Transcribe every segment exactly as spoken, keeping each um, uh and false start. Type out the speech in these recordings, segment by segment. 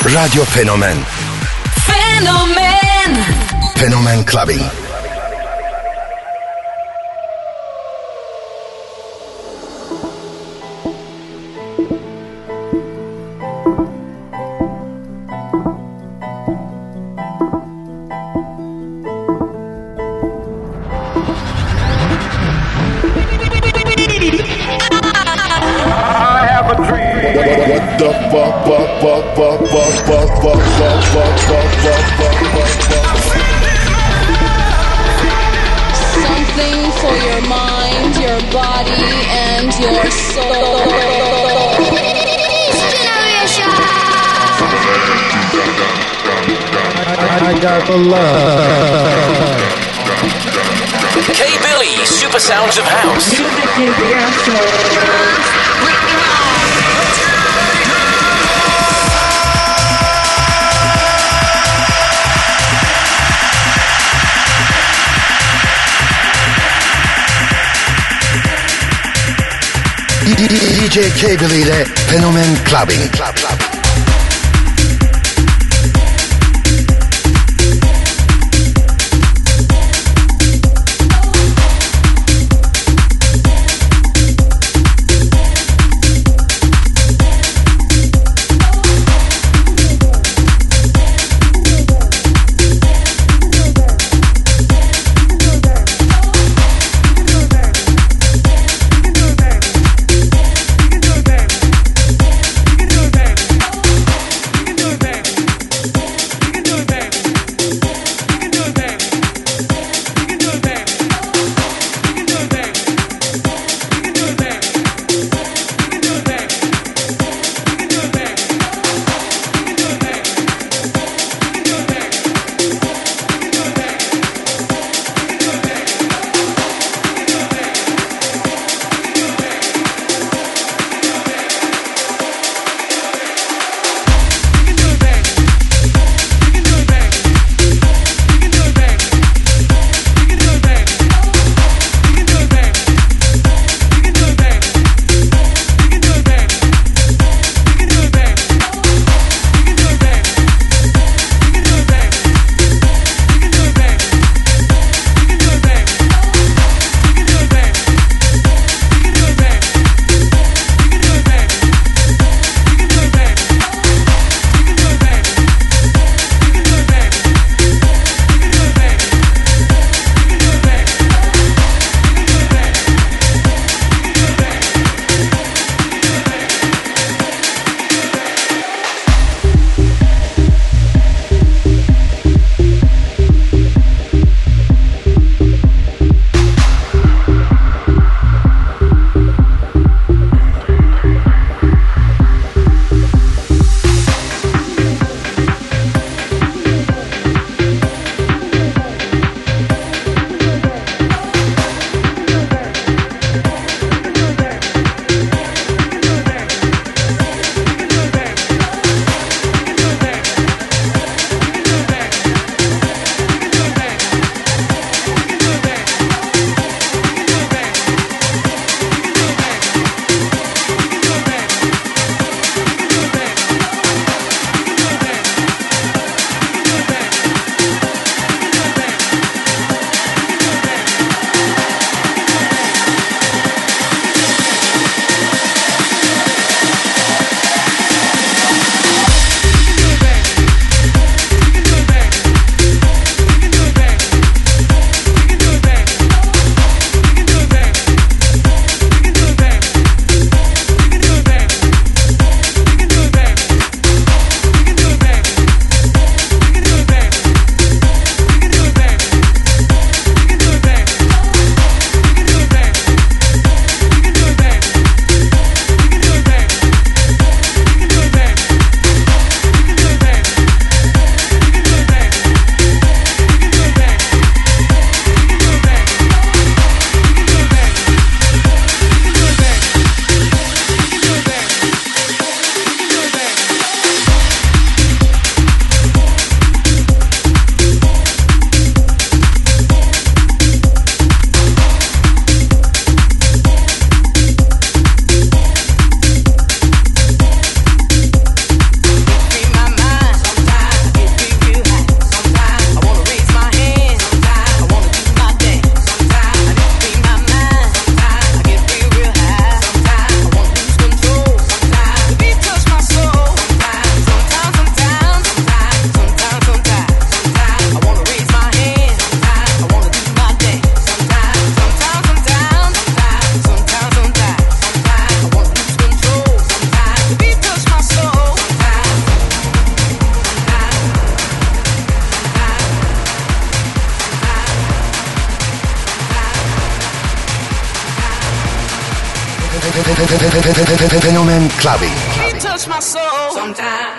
Radyo Fenomen. Fenomen. Fenomen Clubbing. Something for your mind, your body, and your soul. I got the love. K Billy, Super Sounds of House. Music is the answer. D J K-Billy ile Fenomen Clubbing. Club, club. You can do it, baby. Fenomen Clubbing. He touched my soul sometimes.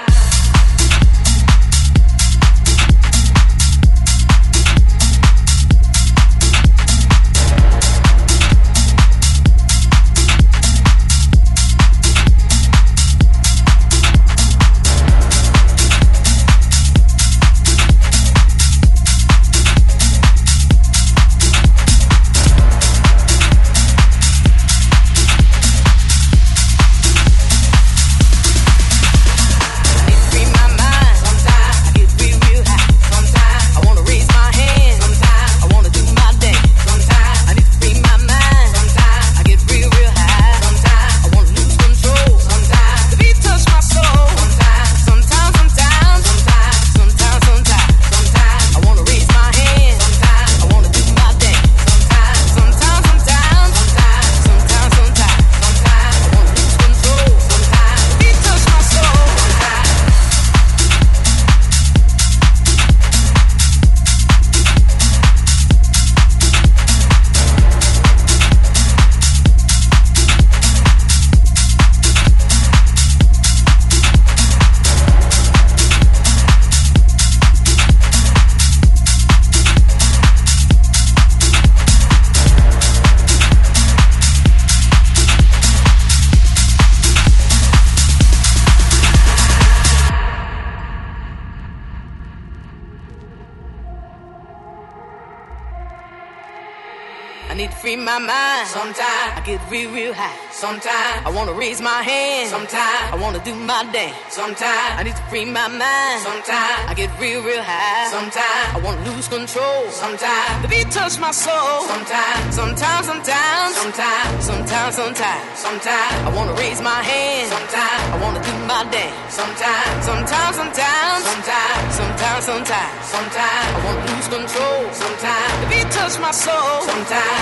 I need to free my mind. Sometimes I get real, real high. Sometimes I wanna raise my hand. Sometimes I wanna do my dance. Sometimes I need to free my mind. Sometimes I get real, real high. Sometimes I wanna lose control. Sometimes the beat touch my soul. Sometimes, sometimes, sometimes, sometimes, sometimes, sometimes, sometimes I wanna raise my hand. Sometimes I wanna do my dance. Sometimes, sometimes, sometimes, sometimes, sometimes, sometimes, sometimes I wanna lose control. Sometimes the beat touch my soul. Sometimes.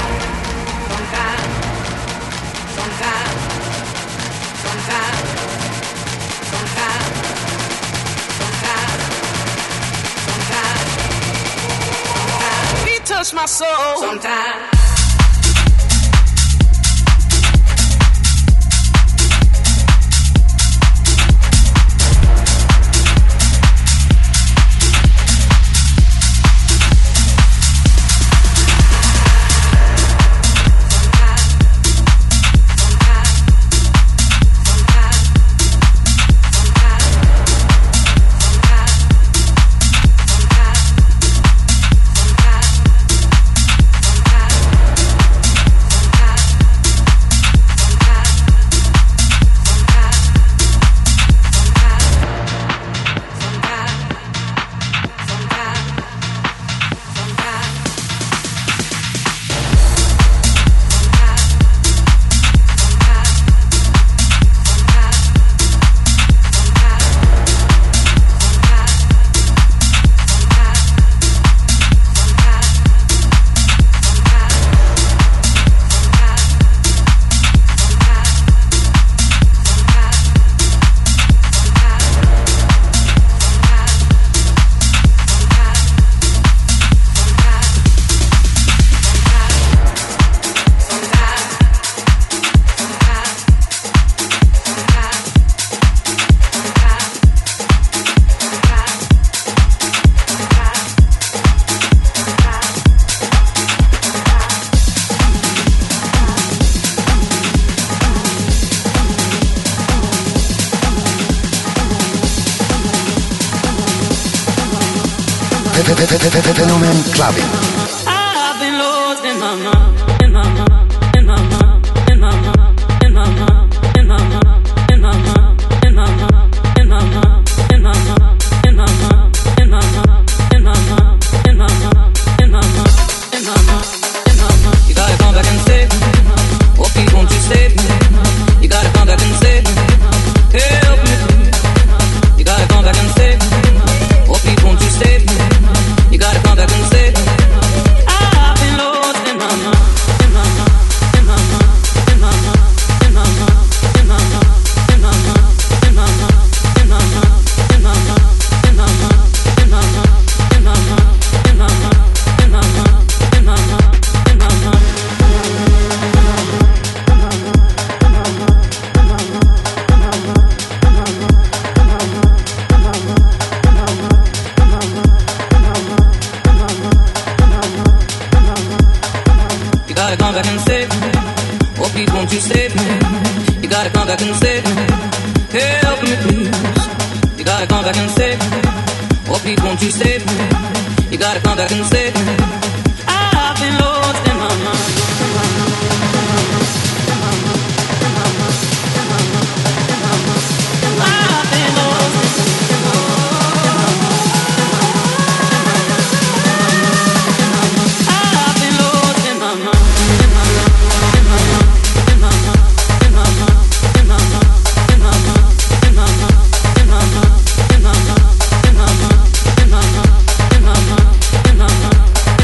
Sometimes, sometimes, sometimes, sometimes, sometimes, sometimes, sometimes, he touched my soul. Sometimes. Fenomen Clubbing. I've been lost in my mind, in my mind, in my mind, in my mind, in my mind, in my mind, in my mind, in my mind, in my mind, in my mind, in my mind, in my mind, in my mind, in my mind, in my mind, in my mind, in my mind. You gotta come back and save me. Oh, please won't you save me? You gotta come back and save me. Help me. You gotta come back and save me. Oh, please won't you save me? You gotta come back and save me. I've been lost in my mind. back and say, help me please. You gotta come back and say, oh please won't you save me. You gotta come back and say, I've been lost in my mind. I've been lost in my I've been lost in my mind. In my mind.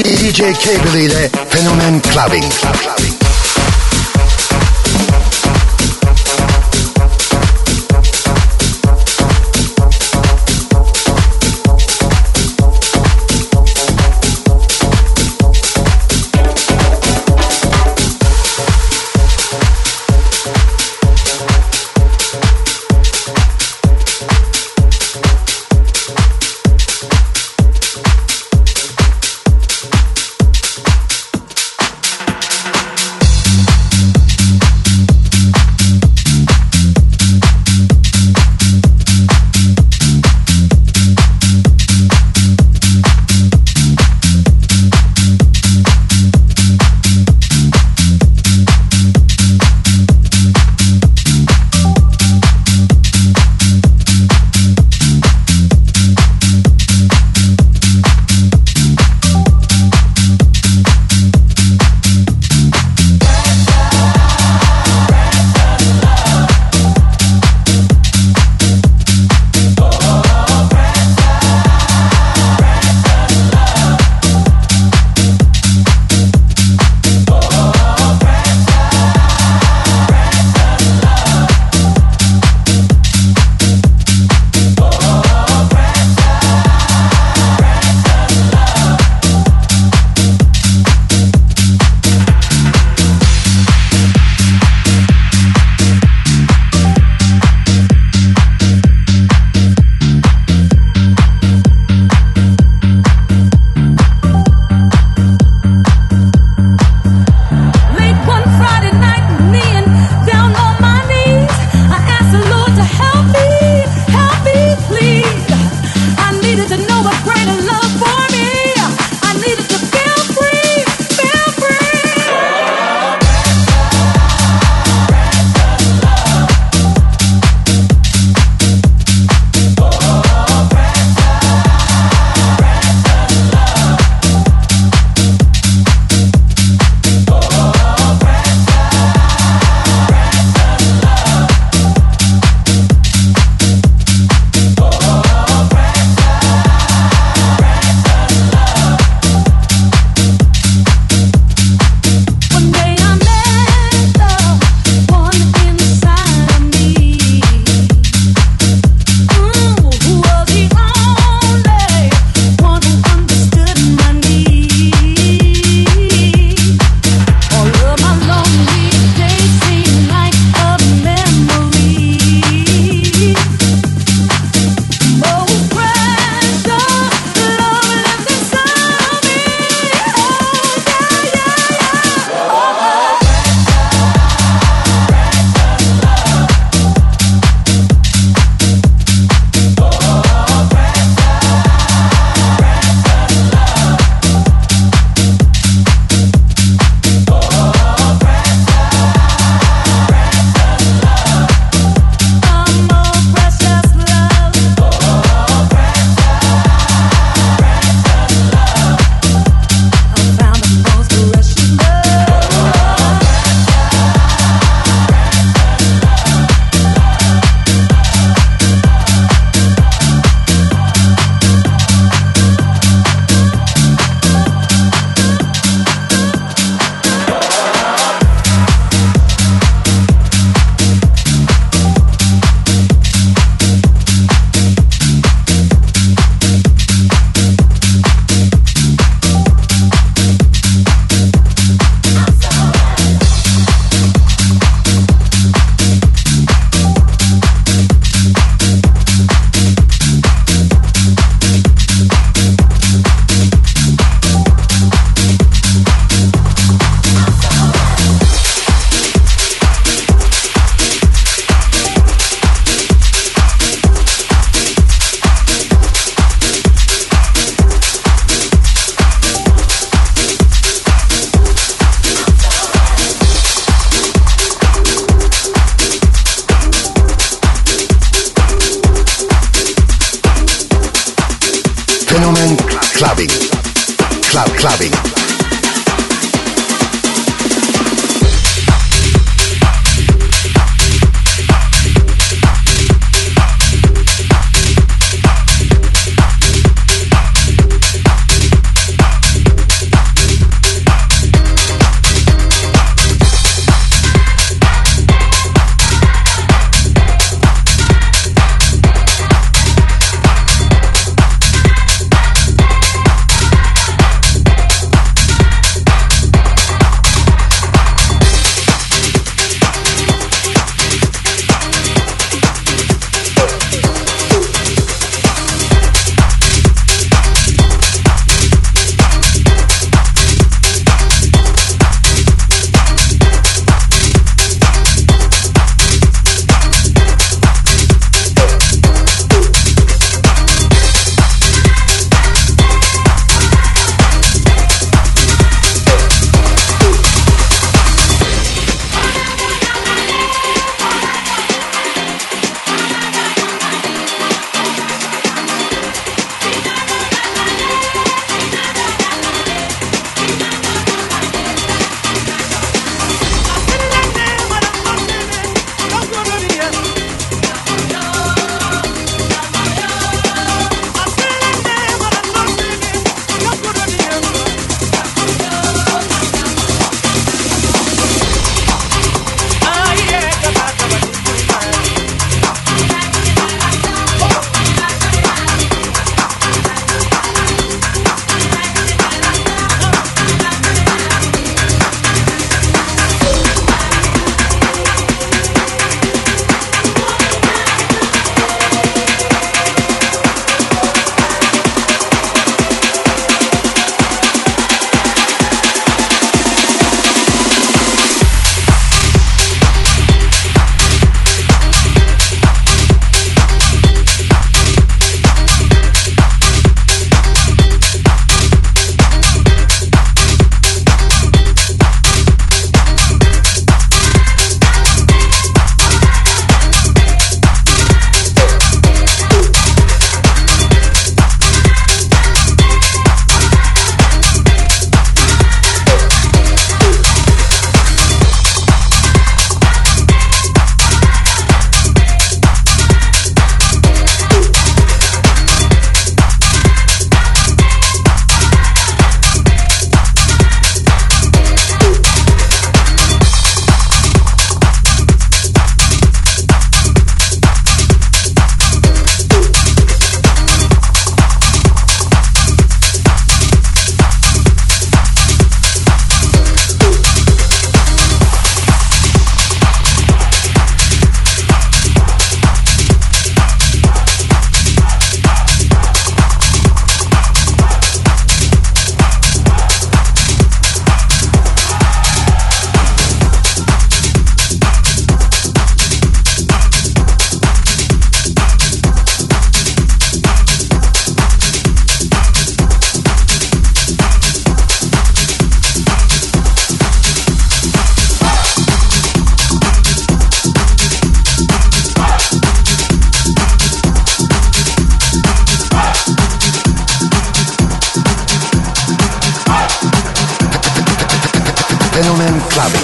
D J K-Billy ile Fenomen Clubbing. Clubbing. Clubbing. Club clubbing. Fenomen Clubbing.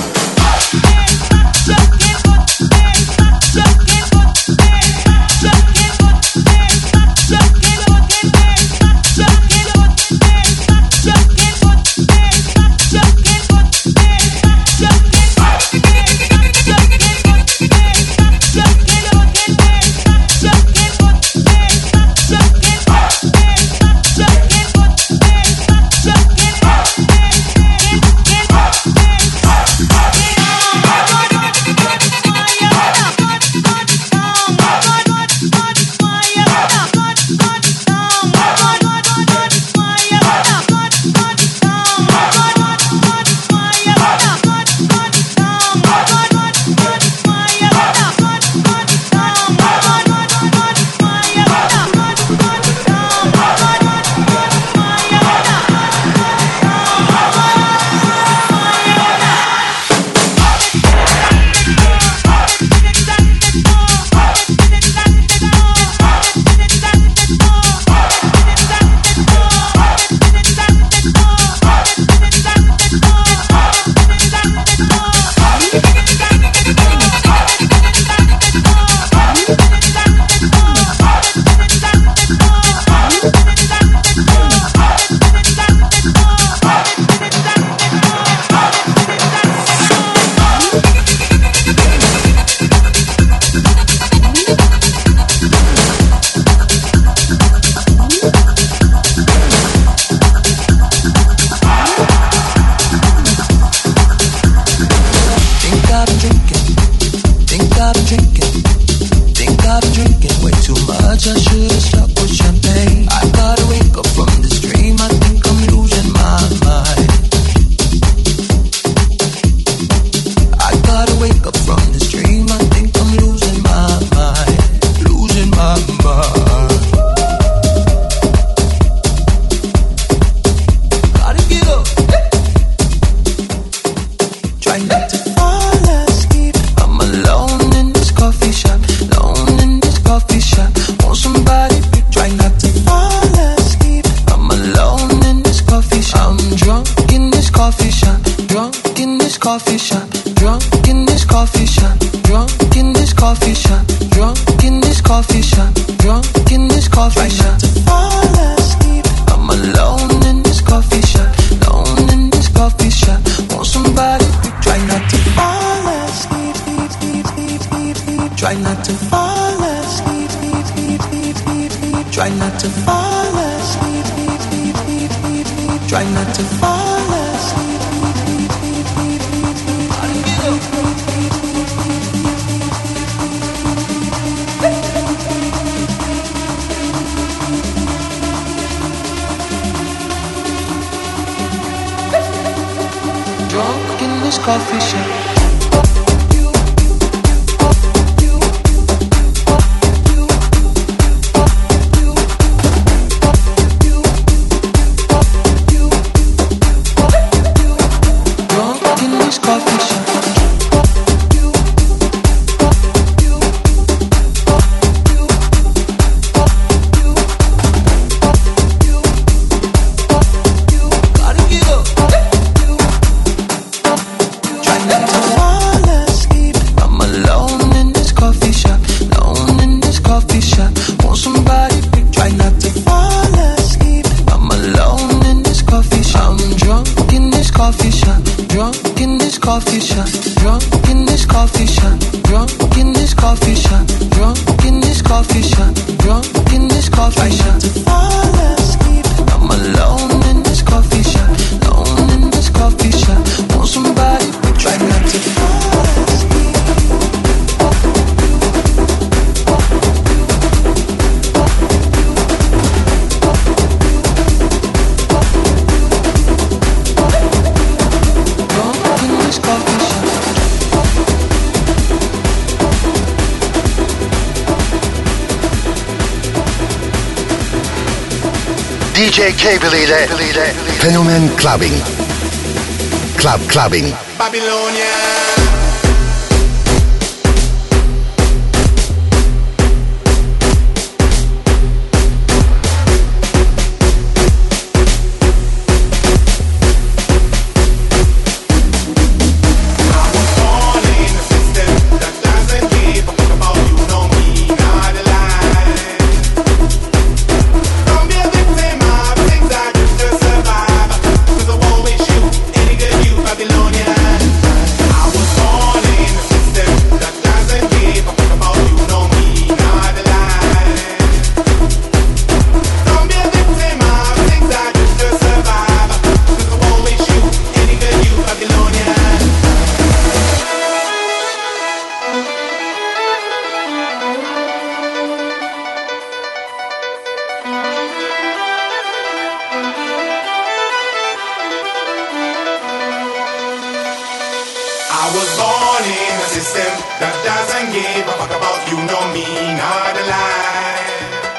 D J Cable ile Fenomen Clubbing. Club Clubbing. Babylonia. I was born in a system that doesn't give a fuck about you, no me, not a lie.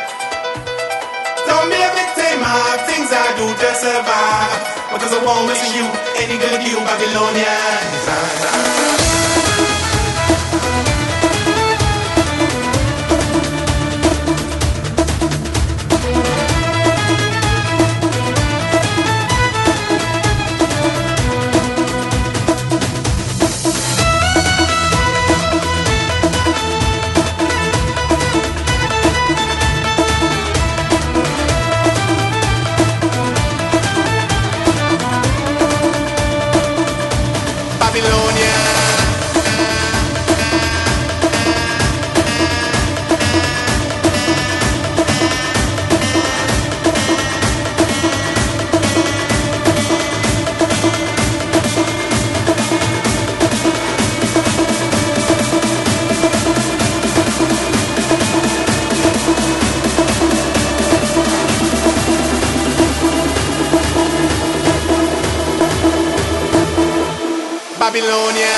Don't be a victim of things I do to survive, because I won't miss you, any good you, Babylonians. Babylonia.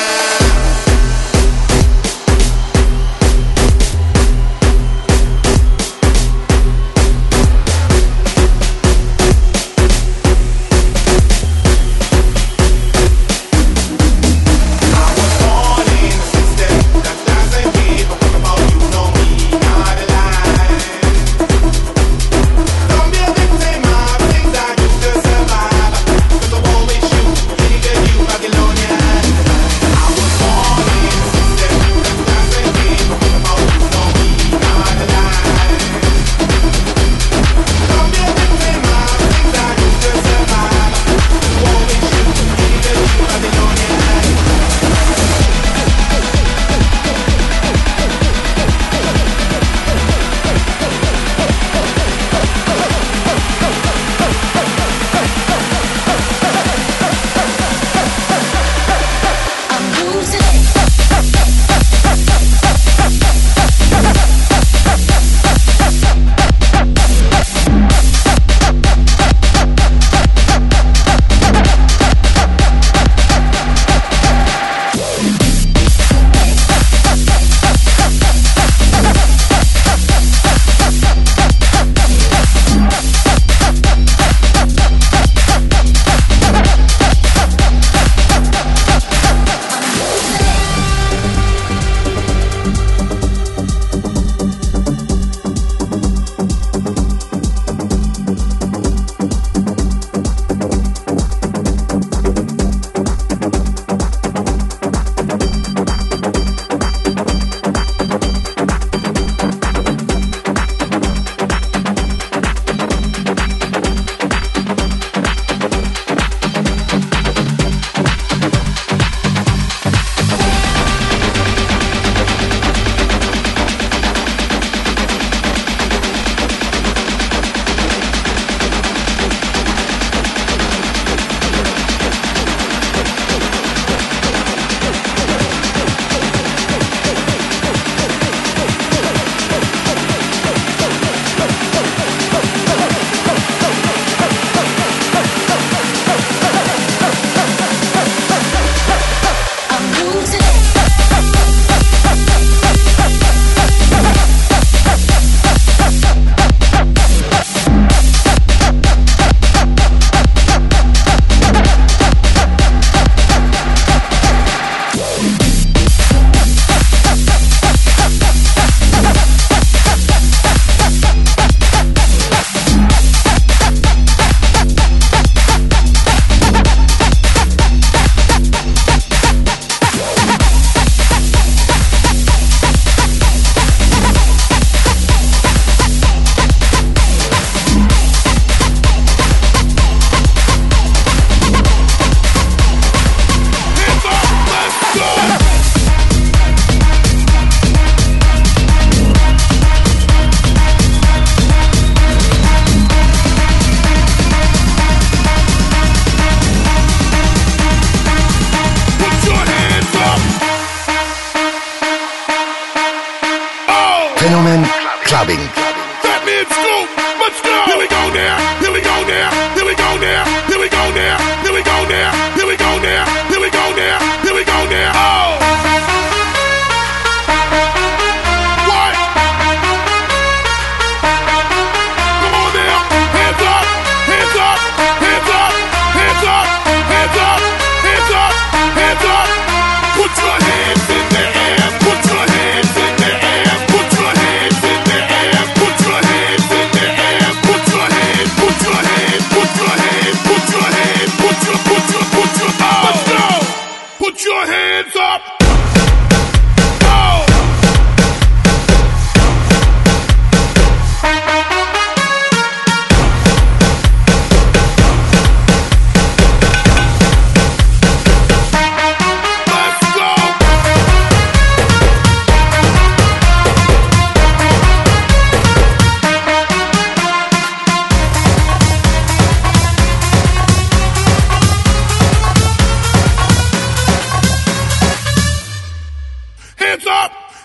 Fenomen Clubbing. That means scoop. Let's go. Here we go now. Here we go now. Here we go now. Here we go now. Here we go now. Here we go now. Here we go now. Here we go now.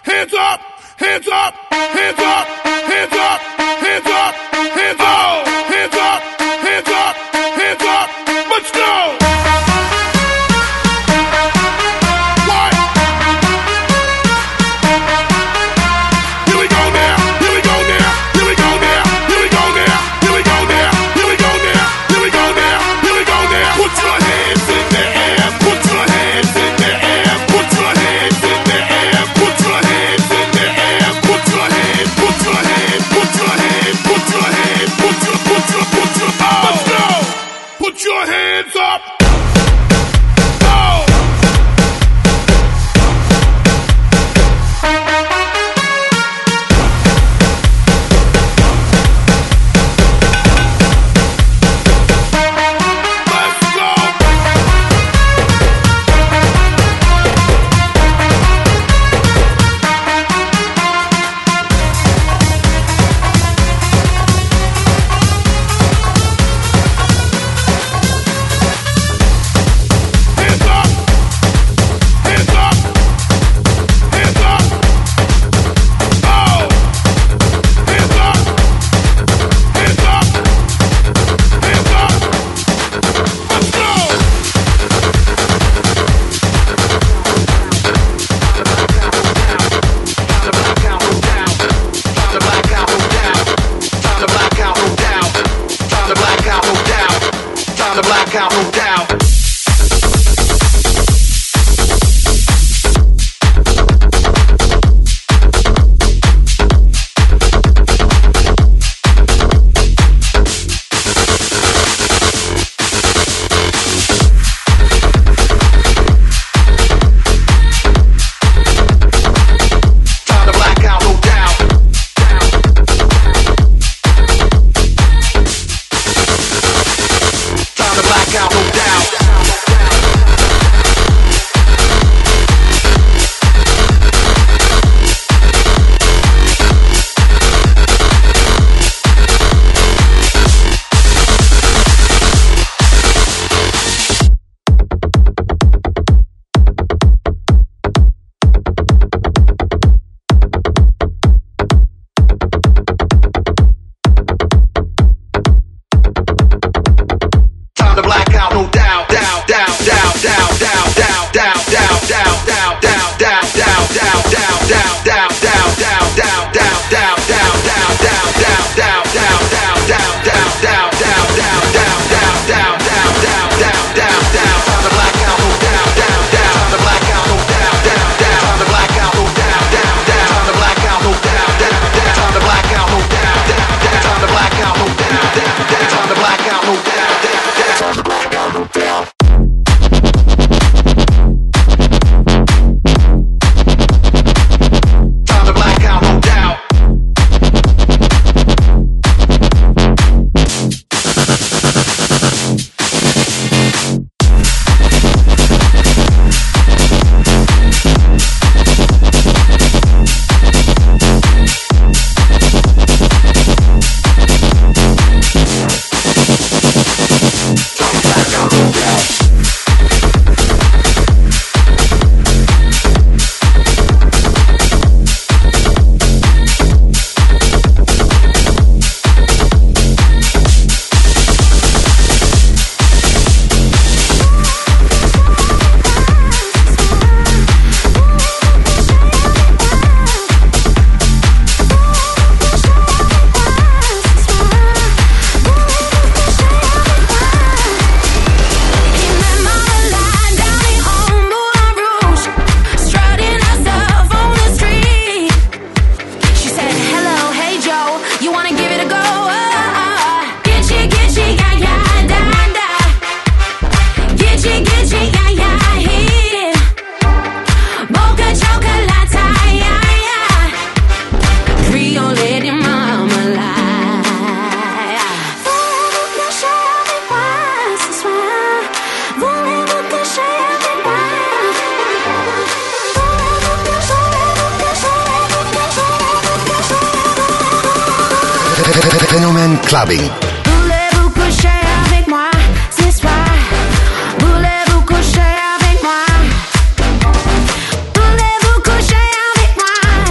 hands up, hands up, hands up, hands up, hands up, hands up, hands up, hands up, hands up. Let's go. What? Here we go now. Here we go now. Here we go now. Here we go now. Here we go now. Here we go now. Here we go now. Here we go now. Put your hands in the air. Put your hands in the air. Put your hands in the air. Put your hands in the air. Put your hands. Put your hands. Put your hands. Put your hands. Put your. Put your. Put your. Oh. Let's go. Put your hands up. Fenomen Clubbing. Voulez-vous coucher avec moi ce soir? Voulez-vous coucher avec moi? Voulez-vous coucher avec moi?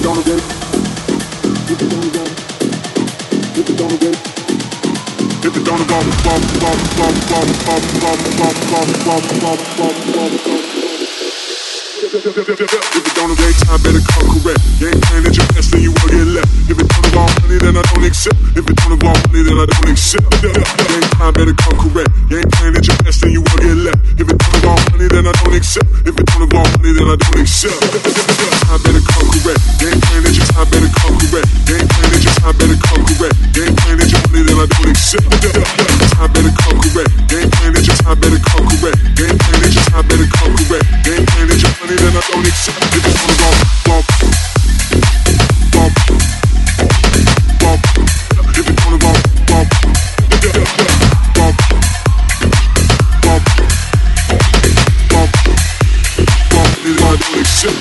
don't get it, if you don't get it, if you don't get it, if you don't get it, bum bum bum bum bum bum bum bum bum bum bum bum bum. If it don't involve time, better come correct. You ain't playing at your best, then you will get left. If it don't involve money, then I don't accept. If it don't involve money, then I don't accept. You ain't time, better come correct. You ain't playing at your best, then you will get left. If it don't involve money, then I don't accept. If it don't involve money, then I don't accept. Time better come correct. You ain't playing at your time, better come correct. You ain't playing at your time, better come correct. You ain't playing at your money, then I don't accept. Time better come correct. You ain't playing at your time, better come correct. You ain't playing at your time, better come correct. You ain't playing at your money, then I don't accept. If it's gonna go, bump, bump, bump. If it's gonna go, bump, bump, bump, bump, bump. Then I don't accept.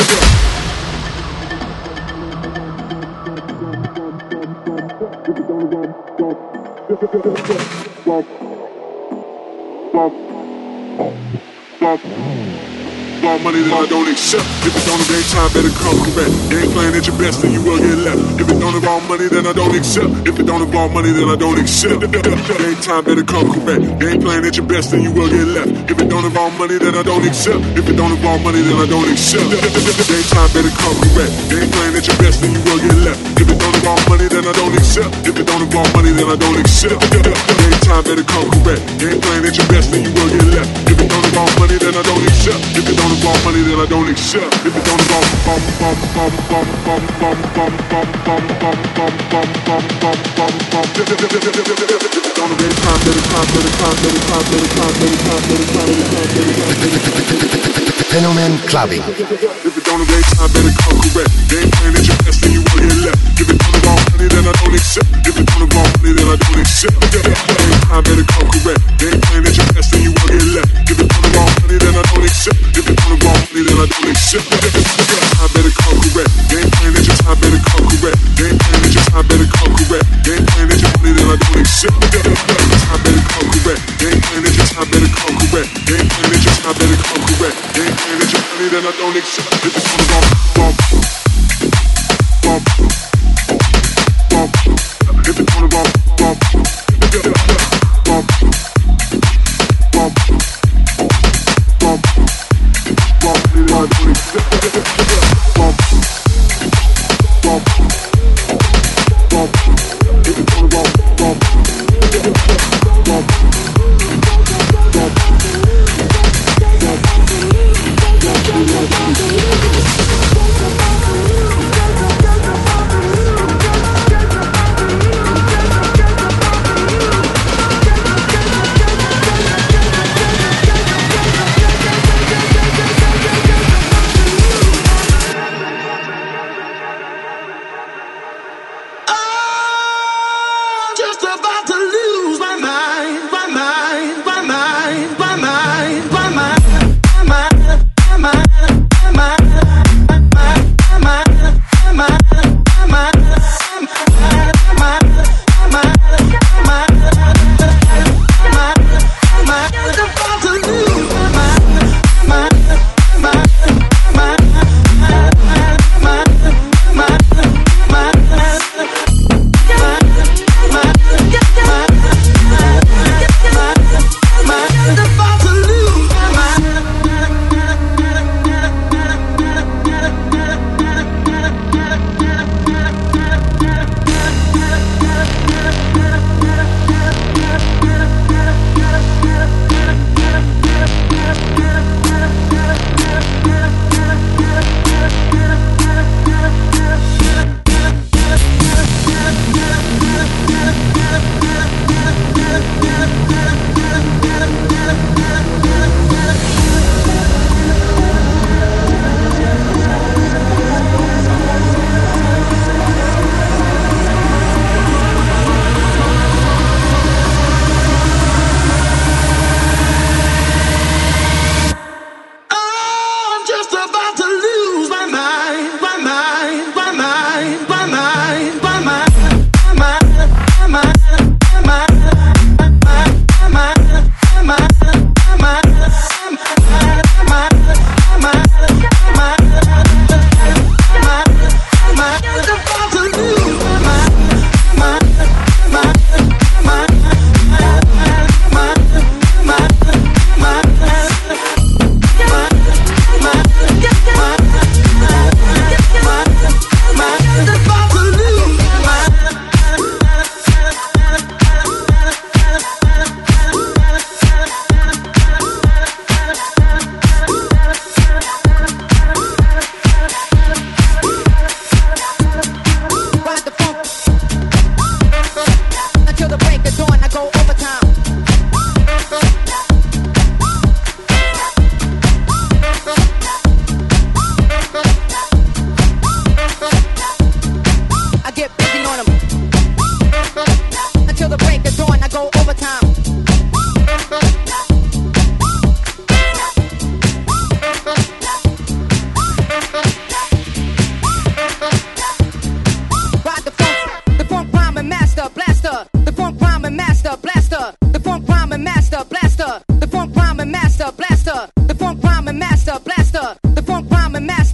If it's gonna go, bump, bump, bump, bump. More money than I don't accept. If it don't involve time, better come correct. You ain't playing at your best, then you will get left. If it don't involve money, then I don't accept. If it don't involve money, then I don't accept. You ain't time, better come correct. You ain't playing at your best, then you will get left. If it don't involve money, then I don't accept. If it don't involve money, then I don't accept. You ain't time, better come correct. You ain't playing at your best, then you will get left. If it don't involve money, then I don't accept. If it don't involve money, then I don't accept. You ain't time, better come correct. You ain't playing at your best, then you will get left. If it don't involve money, then I don't accept. If it don't involve money, then I don't accept. If it don't involve bum bum bum bum bum bum bum bum bum bum bum bum bum bum bum bum. If it don't involve time, better time, better time, better time, better time, better time, better time, better time. Fenomen Clubbing. If it don't involve time, better come correct. You ain't playing at your best, then you will get left. If it don't involve money, then I don't accept. If it don't involve money, then I don't accept. You ain't time, better come correct. You ain't playing at your best, then you will get left. If it don't involve money, then I don't accept. If it don't involve money, then I don't accept. I better come correct. You ain't playing at your time, better come correct. You ain't playing at your time, better come correct. You ain't playing at your money, then I don't accept. I better come correct. You ain't playing at your time, better come correct. You ain't playing at your time, better come correct. You ain't playing at your money, then I don't accept. If it's gonna go bump, bump, bump. If it's gonna go bump, bump, bump, bump, bump. Then I don't accept. Bump, bump, bump. If it's gonna go bump, bump, bump, bump.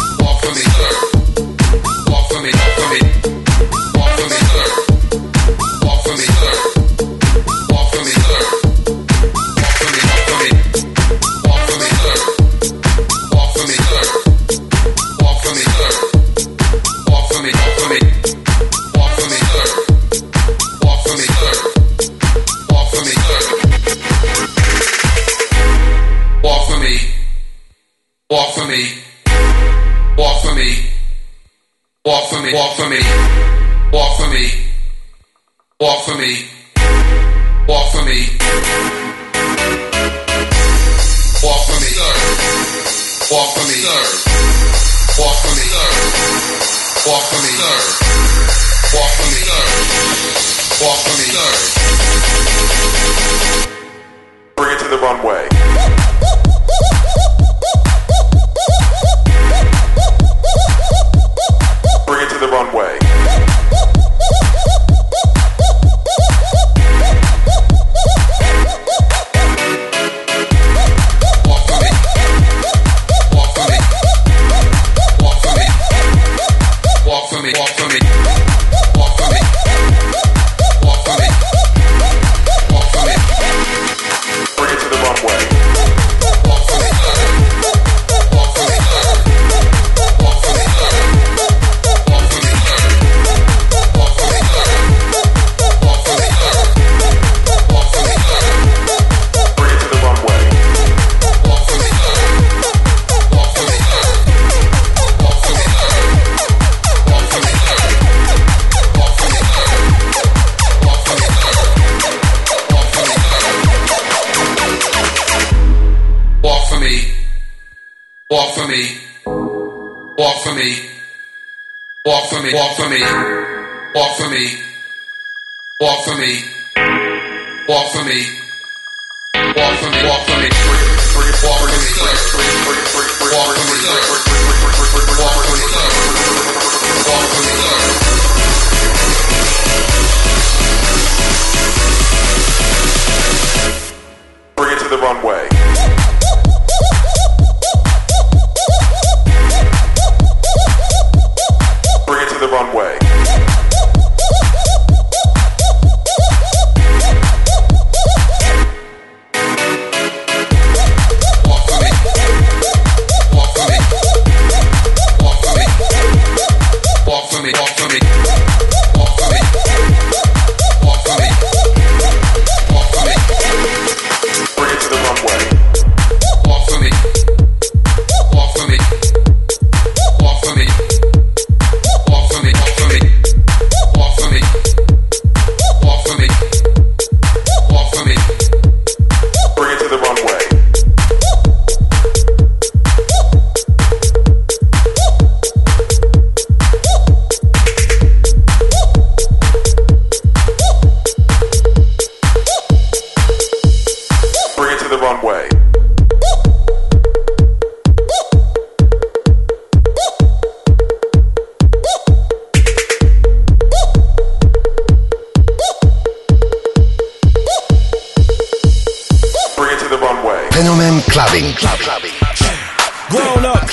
Walk for me.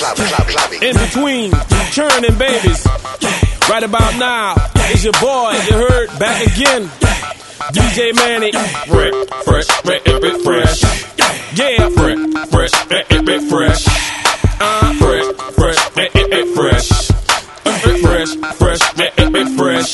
In between churning babies. Right about now, it's your boy, you heard, back again. D J Manny. Fresh, fresh, fresh, fresh. Yeah, fresh, fresh, fresh, fresh. Uh, fresh, fresh, fresh. Fresh, fresh, fresh.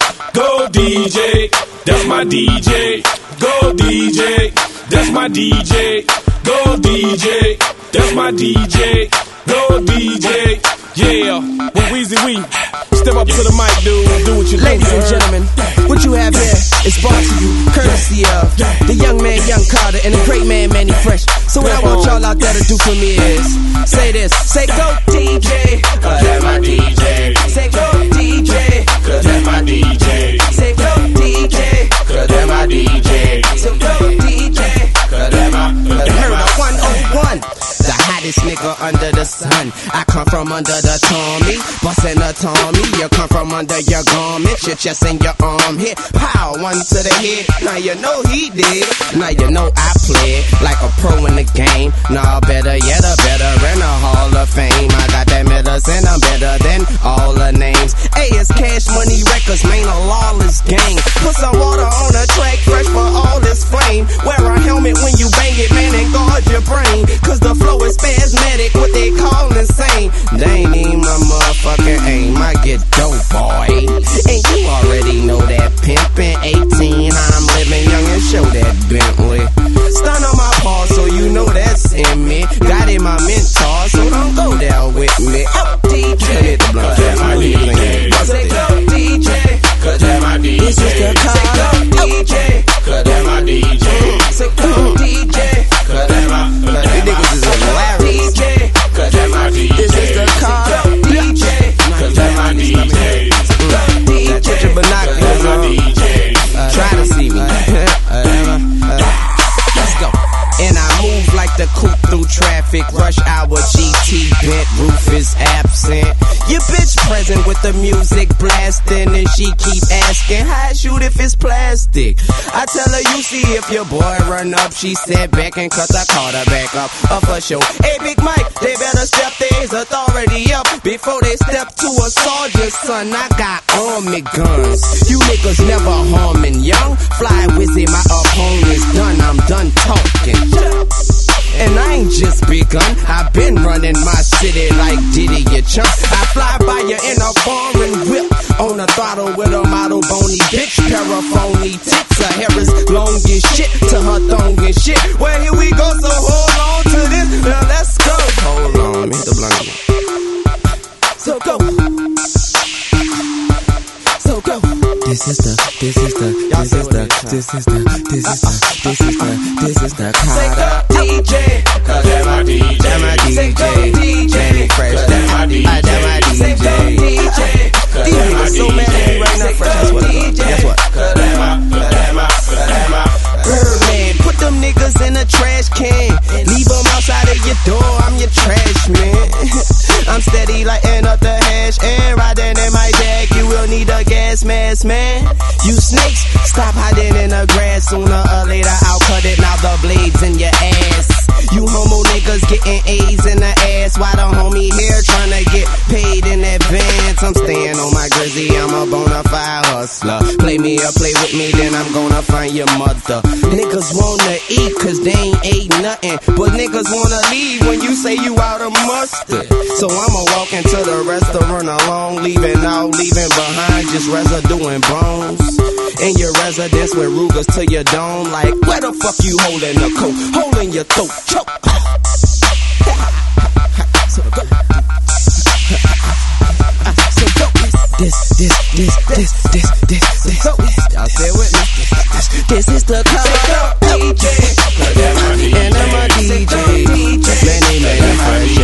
Go D J, that's my D J. Go D J, that's my D J. Go D J, that's my D J. Go D J, yeah. Well, Weezy Wee, step up to the mic, dude. Do what you do. Ladies and gentlemen, what you have here is brought to you courtesy of the young man, Young Carter, and the great man, Manny Fresh. So what I want y'all out there to do for me is say this, say go D J, cause that's my D J. Say go D J, cause that's my D J. Say go D J, cause that's my D J. So go D J, cause that's my, cause that's my one oh one. The hottest nigga under the sun. I come from under the Tommy, bustin' a Tommy. You come from under your garment, your chest and your arm hit. Pow, one to the head. Now you know he did. Now you know I played like a pro in the game. Nah, better yet, a better in a Hall of Fame. I got that medicine, I'm better than all the names. Hey, it's Cash Money Records, man, a lawless gang. Put some water on the track, fresh for all this flame. Wear a helmet when you bang it, man, and guard your brain. Cause the flow is spasmodic, what they call insane. They ain't even my motherfucking aim. I get dope, boy. And you already know that pimpin'. eighteen, I'm living young and show that Bentley. Stun on my paw, so you know that's in me. Got in my mentor, so don't go down with me. Up D J, hit the blunt, that's my D J. Say go D J, cause that's my D J. This is the car, D J, cause that's my D J. Say go D J, cause that's my, these niggas is hilarious. D J, cause that's my D J. This is the car, D J, cause that's my D J. D J, put your binoculars on. Try to see me. Let's go. And I move like the coupe through traffic. Rush hour G T bent, roof is absent. Your bitch present with the music blasting, and she keep asking how I shoot if it's plastic. I tell her you see if your boy run up. She sat back and cut the Carter back up. Up for show. Hey Big Mike, they better step their authority up before they step to a sergeant, son. I got army guns. You niggas never harming young. Fly wizzy, my opponent's done. I'm done talking. And I ain't just begun. I've been running my city like Diddy, you chump. I fly by you in a foreign whip, on the throttle with a model bony bitch. Paraphony tits, her hair is long as shit, to her thong and shit. Well, here we go, so hold on to this. Now let's go. Hold on, let me hit the blunt again. So go. So go. This is the, this is the, this is the, this is the, this is the, this is the, this is the Carter. D J, cause that's my D J. That's my D J. Manny Fresh, that's my D J. That's my D J. These niggas so mad at me right now, Fresh. Guess what? Guess what? Birdman, put them niggas in a trash can. Leave them outside of your door. I'm your trash man. I'm steady lighting up the hash and riding in my bag. You will need a gas mask, man. You snakes, stop hiding in the grass. Sooner or later I'll cut it. Now the blades in your ass. You homo niggas getting A's in the ass. Why the homie here trying to get paid in advance? I'm staying on my grizzy, I'm a bona fide hustler. Play me or play with me, then I'm gonna find your mother. Niggas wanna eat cause they ain't ate nothing, but niggas wanna leave when you say you out of mustard. So I'ma walk into the restaurant alone, leaving out, leaving behind just residue and bones. In your residence with Rugers to your dome, like where the fuck you holding the coat? Holding your throat, choke. So go. So go. This, this, this, this, this, this, this. Y'all stay with me. This is the color D J, and I'm a D J. Many, many fresh.